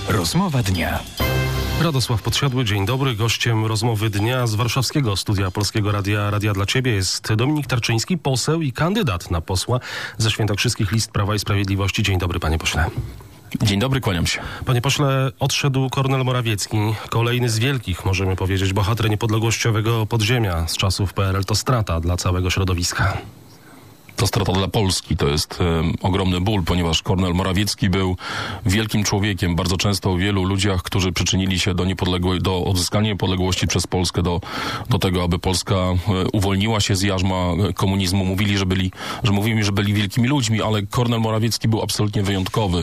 Rozmowa dnia. Radosław Podsiadły, dzień dobry. Gościem rozmowy dnia z warszawskiego studia Polskiego Radia, Radia dla Ciebie jest Dominik Tarczyński, poseł i kandydat na posła ze świętokrzyskich list Prawa i Sprawiedliwości. Dzień dobry, panie pośle. Dzień dobry, kłaniam się. Panie pośle, odszedł Kornel Morawiecki, kolejny z wielkich, możemy powiedzieć, bohater niepodległościowego podziemia z czasów PRL. To strata dla całego środowiska. To strata dla Polski, to jest ogromny ból, ponieważ Kornel Morawiecki był wielkim człowiekiem. Bardzo często o wielu ludziach, którzy przyczynili się do odzyskania niepodległości przez Polskę, do tego, aby Polska uwolniła się z jarzma komunizmu. Mówili, że byli wielkimi ludźmi, ale Kornel Morawiecki był absolutnie wyjątkowy.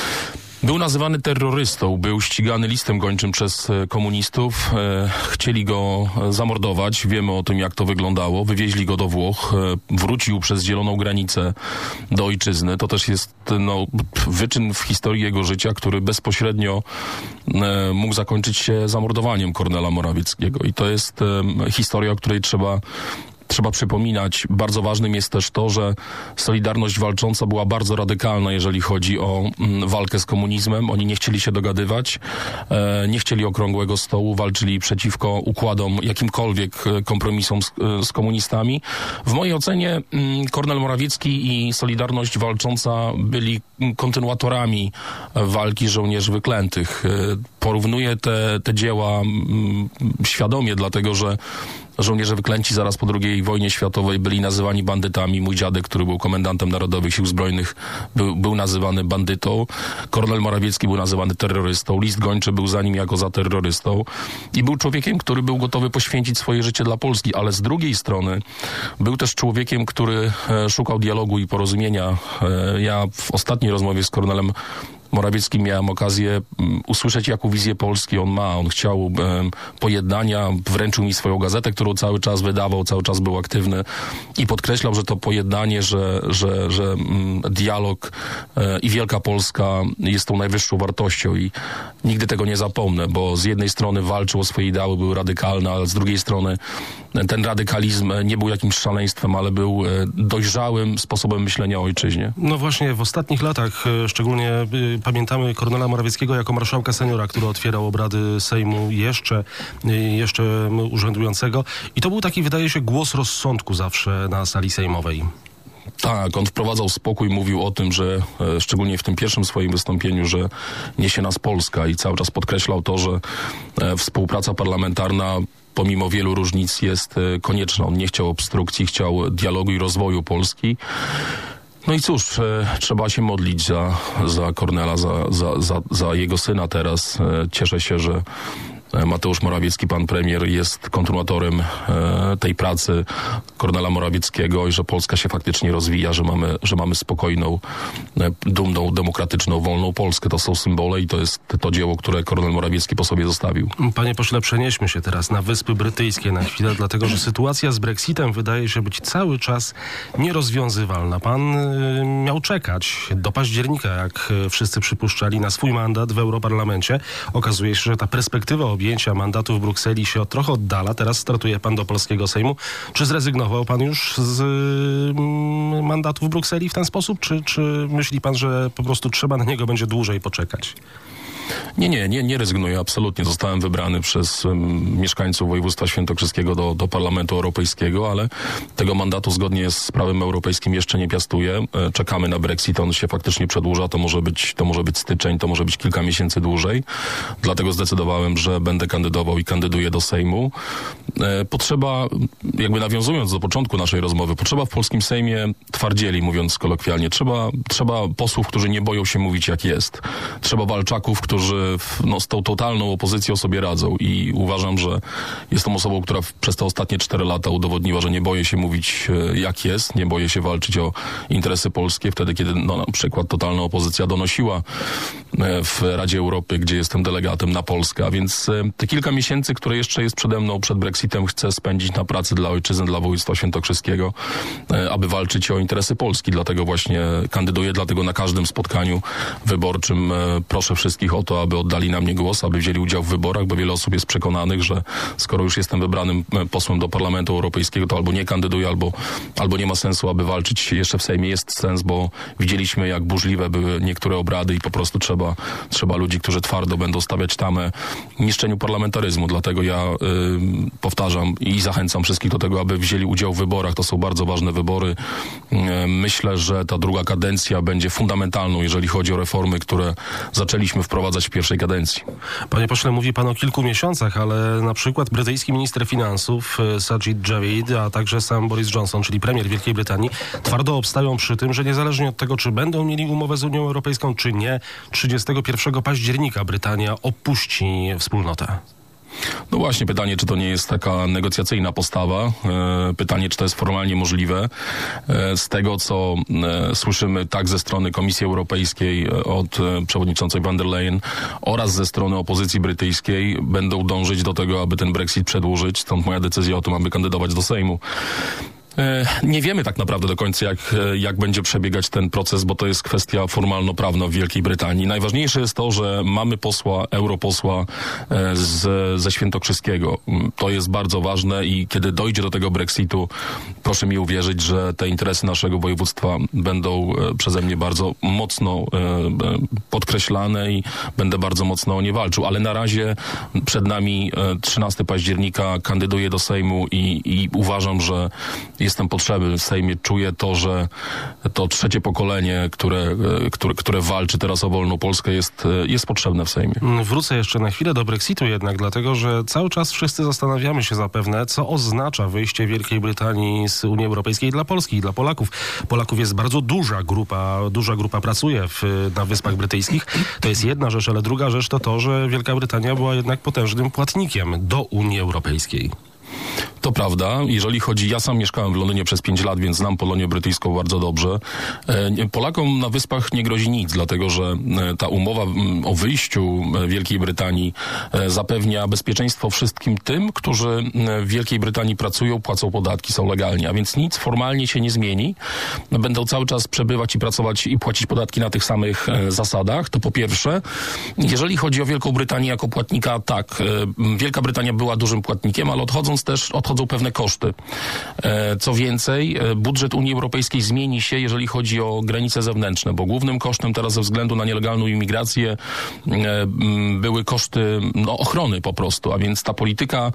Był nazywany terrorystą, był ścigany listem gończym przez komunistów. Chcieli go zamordować. Wiemy o tym, jak to wyglądało. Wywieźli go do Włoch. Wrócił przez zieloną granicę do ojczyzny. To też jest wyczyn w historii jego życia, który bezpośrednio mógł zakończyć się zamordowaniem Kornela Morawieckiego. I to jest historia, o której trzeba przypominać. Bardzo ważnym jest też to, że Solidarność walcząca była bardzo radykalna, jeżeli chodzi o walkę z komunizmem. Oni nie chcieli się dogadywać, nie chcieli okrągłego stołu, walczyli przeciwko układom, jakimkolwiek kompromisom z komunistami. W mojej ocenie Kornel Morawiecki i Solidarność walcząca byli kontynuatorami walki żołnierzy wyklętych. Porównuję te dzieła świadomie, dlatego że żołnierze wyklęci zaraz po II wojnie światowej byli nazywani bandytami. Mój dziadek, który był komendantem Narodowych Sił Zbrojnych, był nazywany bandytą. Kornel Morawiecki był nazywany terrorystą. List gończy był za nim jako za terrorystą. I był człowiekiem, który był gotowy poświęcić swoje życie dla Polski, ale z drugiej strony był też człowiekiem, który szukał dialogu i porozumienia. Ja w ostatniej rozmowie z Kornelem Morawieckim miałem okazję usłyszeć, jaką wizję Polski on ma. On chciał pojednania, wręczył mi swoją gazetę, którą cały czas wydawał, cały czas był aktywny i podkreślał, że to pojednanie, że dialog i Wielka Polska jest tą najwyższą wartością i nigdy tego nie zapomnę, bo z jednej strony walczył o swoje ideały, był radykalny, ale z drugiej strony ten radykalizm nie był jakimś szaleństwem, ale był dojrzałym sposobem myślenia o ojczyźnie. No właśnie, w ostatnich latach szczególnie pamiętamy Kornela Morawieckiego jako marszałka seniora, który otwierał obrady Sejmu jeszcze urzędującego. I to był taki, wydaje się, głos rozsądku zawsze na sali sejmowej. Tak, on wprowadzał spokój, mówił o tym, że szczególnie w tym pierwszym swoim wystąpieniu, że niesie nas Polska i cały czas podkreślał to, że współpraca parlamentarna pomimo wielu różnic jest konieczna. On nie chciał obstrukcji, chciał dialogu i rozwoju Polski. No i cóż, trzeba się modlić za Kornela, za jego syna teraz. Cieszę się, że Mateusz Morawiecki, pan premier, jest kontynuatorem tej pracy Kornela Morawieckiego i że Polska się faktycznie rozwija, że mamy spokojną, dumną, demokratyczną, wolną Polskę. To są symbole i to jest to dzieło, które Kornel Morawiecki po sobie zostawił. Panie pośle, przenieśmy się teraz na Wyspy Brytyjskie na chwilę, dlatego że sytuacja z Brexitem wydaje się być cały czas nierozwiązywalna. Pan miał czekać do października, jak wszyscy przypuszczali, na swój mandat w Europarlamencie. Okazuje się, że ta perspektywa objęcia mandatu w Brukseli się trochę oddala. Teraz startuje pan do polskiego Sejmu. Czy zrezygnował pan już z mandatu w Brukseli w ten sposób? Czy myśli pan, że po prostu trzeba na niego będzie dłużej poczekać? Nie rezygnuję absolutnie. Zostałem wybrany przez mieszkańców województwa świętokrzyskiego do Parlamentu Europejskiego, ale tego mandatu zgodnie z prawem europejskim jeszcze nie piastuję. Czekamy na Brexit, on się faktycznie przedłuża, to może być styczeń, to może być kilka miesięcy dłużej. Dlatego zdecydowałem, że będę kandydował i kandyduję do Sejmu. Potrzeba, jakby nawiązując do początku naszej rozmowy, potrzeba w polskim Sejmie twardzieli, mówiąc kolokwialnie. Trzeba posłów, którzy nie boją się mówić jak jest. Trzeba walczaków, którzy z tą totalną opozycją sobie radzą i uważam, że jestem osobą, która przez te ostatnie 4 lata udowodniła, że nie boję się mówić jak jest, nie boję się walczyć o interesy polskie, wtedy kiedy na przykład totalna opozycja donosiła w Radzie Europy, gdzie jestem delegatem na Polskę, a więc te kilka miesięcy, które jeszcze jest przede mną przed Brexitem, chcę spędzić na pracy dla ojczyzny, dla województwa świętokrzyskiego, aby walczyć o interesy Polski, dlatego właśnie kandyduję, dlatego na każdym spotkaniu wyborczym proszę wszystkich o to, aby oddali na mnie głos, aby wzięli udział w wyborach, bo wiele osób jest przekonanych, że skoro już jestem wybranym posłem do Parlamentu Europejskiego, to albo nie kandyduję, albo nie ma sensu, aby walczyć jeszcze w Sejmie. Jest sens, bo widzieliśmy, jak burzliwe były niektóre obrady i po prostu trzeba trzeba ludzi, którzy twardo będą stawiać tamę niszczeniu parlamentaryzmu. Dlatego ja powtarzam i zachęcam wszystkich do tego, aby wzięli udział w wyborach. To są bardzo ważne wybory. Myślę, że ta druga kadencja będzie fundamentalną, jeżeli chodzi o reformy, które zaczęliśmy wprowadzać w pierwszej kadencji. Panie pośle, mówi pan o kilku miesiącach, ale na przykład brytyjski minister finansów Sajid Javid, a także sam Boris Johnson, czyli premier Wielkiej Brytanii, twardo obstają przy tym, że niezależnie od tego, czy będą mieli umowę z Unią Europejską, czy nie, 31 października Brytania opuści wspólnotę. No właśnie, pytanie, czy to nie jest taka negocjacyjna postawa. Pytanie, czy to jest formalnie możliwe. Z tego, co słyszymy tak ze strony Komisji Europejskiej od przewodniczącej von der Leyen oraz ze strony opozycji brytyjskiej, będą dążyć do tego, aby ten Brexit przedłużyć. Stąd moja decyzja o tym, aby kandydować do Sejmu. Nie wiemy tak naprawdę do końca, jak będzie przebiegać ten proces, bo to jest kwestia formalno-prawna w Wielkiej Brytanii. Najważniejsze jest to, że mamy europosła ze Świętokrzyskiego. To jest bardzo ważne i kiedy dojdzie do tego Brexitu, proszę mi uwierzyć, że te interesy naszego województwa będą przeze mnie bardzo mocno podkreślane i będę bardzo mocno o nie walczył. Ale na razie przed nami 13 października kandyduję do Sejmu i uważam, że jestem potrzebny w Sejmie. Czuję to, że to trzecie pokolenie, które walczy teraz o wolną Polskę, jest potrzebne w Sejmie. Wrócę jeszcze na chwilę do Brexitu jednak, dlatego że cały czas wszyscy zastanawiamy się zapewne, co oznacza wyjście Wielkiej Brytanii z Unii Europejskiej dla Polski i dla Polaków. Polaków jest bardzo duża grupa pracuje na Wyspach Brytyjskich. To jest jedna rzecz, ale druga rzecz to to, że Wielka Brytania była jednak potężnym płatnikiem do Unii Europejskiej. To prawda. Jeżeli chodzi, ja sam mieszkałem w Londynie przez 5 lat, więc znam Polonię brytyjską bardzo dobrze. Polakom na Wyspach nie grozi nic, dlatego że ta umowa o wyjściu Wielkiej Brytanii zapewnia bezpieczeństwo wszystkim tym, którzy w Wielkiej Brytanii pracują, płacą podatki, są legalni, a więc nic formalnie się nie zmieni. Będą cały czas przebywać i pracować i płacić podatki na tych samych zasadach. To po pierwsze. Jeżeli chodzi o Wielką Brytanię jako płatnika, tak, Wielka Brytania była dużym płatnikiem, ale odchodzą pewne koszty. Co więcej, budżet Unii Europejskiej zmieni się, jeżeli chodzi o granice zewnętrzne, bo głównym kosztem teraz ze względu na nielegalną imigrację były koszty ochrony po prostu, a więc ta polityka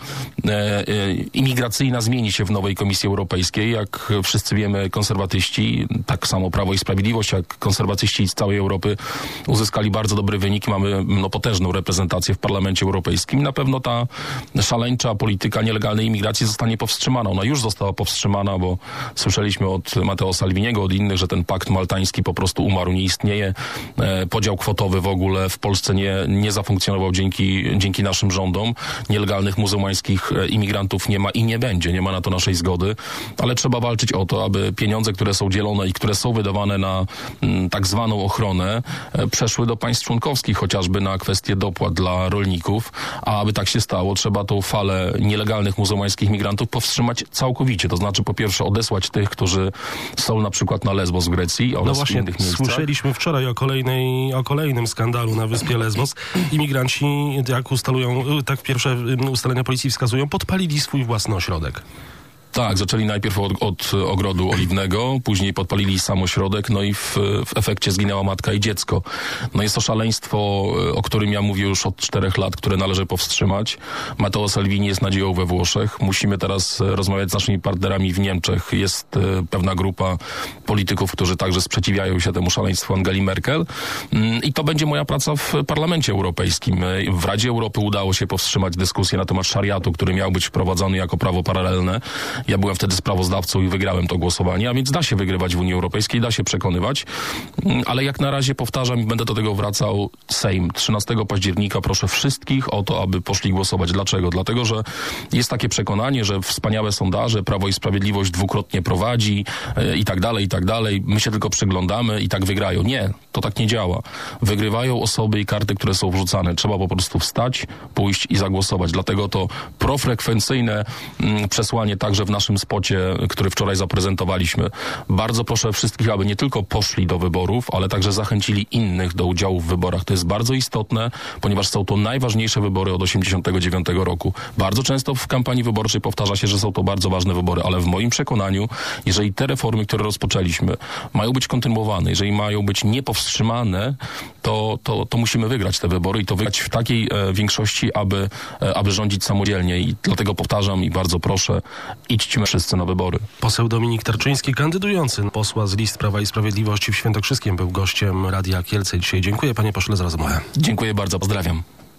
imigracyjna zmieni się w nowej Komisji Europejskiej. Jak wszyscy wiemy, konserwatyści, tak samo Prawo i Sprawiedliwość, jak konserwatyści z całej Europy uzyskali bardzo dobry wynik. Mamy potężną reprezentację w Parlamencie Europejskim. Na pewno ta szaleńcza polityka nielegalnej imigracji zostanie powstrzymana. Ona już została powstrzymana, bo słyszeliśmy od Matteo Salviniego, od innych, że ten pakt maltański po prostu umarł, nie istnieje. Podział kwotowy w ogóle w Polsce nie zafunkcjonował dzięki naszym rządom. Nielegalnych muzułmańskich imigrantów nie ma i nie będzie. Nie ma na to naszej zgody, ale trzeba walczyć o to, aby pieniądze, które są dzielone i które są wydawane na tak zwaną ochronę, przeszły do państw członkowskich, chociażby na kwestie dopłat dla rolników, a aby tak się stało, trzeba tą falę nielegalnych muzułmańskich migrantów powstrzymać całkowicie. To znaczy po pierwsze odesłać tych, którzy są na przykład na Lesbos w Grecji oraz w innych miejscach. Słyszeliśmy wczoraj o kolejnym skandalu na wyspie Lesbos. Imigranci, jak pierwsze ustalenia policji wskazują, podpalili swój własny ośrodek. Tak, zaczęli najpierw od ogrodu oliwnego, później podpalili sam ośrodek, no i w efekcie zginęła matka i dziecko. No jest to szaleństwo, o którym ja mówię już od 4 lat, które należy powstrzymać. Matteo Salvini jest nadzieją we Włoszech. Musimy teraz rozmawiać z naszymi partnerami w Niemczech. Jest pewna grupa polityków, którzy także sprzeciwiają się temu szaleństwu Angeli Merkel. I to będzie moja praca w Parlamencie Europejskim. W Radzie Europy udało się powstrzymać dyskusję na temat szariatu, który miał być wprowadzony jako prawo paralelne. Ja byłem wtedy sprawozdawcą i wygrałem to głosowanie, a więc da się wygrywać w Unii Europejskiej, da się przekonywać, ale jak na razie powtarzam i będę do tego wracał, Sejm 13 października proszę wszystkich o to, aby poszli głosować. Dlaczego? Dlatego, że jest takie przekonanie, że wspaniałe sondaże, Prawo i Sprawiedliwość dwukrotnie prowadzi i tak dalej, my się tylko przyglądamy i tak wygrają. Nie, to tak nie działa. Wygrywają osoby i karty, które są wrzucane. Trzeba po prostu wstać, pójść i zagłosować. Dlatego to profrekwencyjne przesłanie także w naszym spocie, który wczoraj zaprezentowaliśmy. Bardzo proszę wszystkich, aby nie tylko poszli do wyborów, ale także zachęcili innych do udziału w wyborach. To jest bardzo istotne, ponieważ są to najważniejsze wybory od 1989 roku. Bardzo często w kampanii wyborczej powtarza się, że są to bardzo ważne wybory, ale w moim przekonaniu, jeżeli te reformy, które rozpoczęliśmy, mają być kontynuowane, jeżeli mają być niepowstrzymane, to musimy wygrać te wybory i to wygrać w takiej większości, aby rządzić samodzielnie. I dlatego powtarzam i bardzo proszę, idźmy wszyscy na wybory. Poseł Dominik Tarczyński, kandydujący na posła z list Prawa i Sprawiedliwości w Świętokrzyskiem, był gościem Radia Kielce dzisiaj. Dziękuję, panie pośle, za rozmowę. Dziękuję bardzo, pozdrawiam.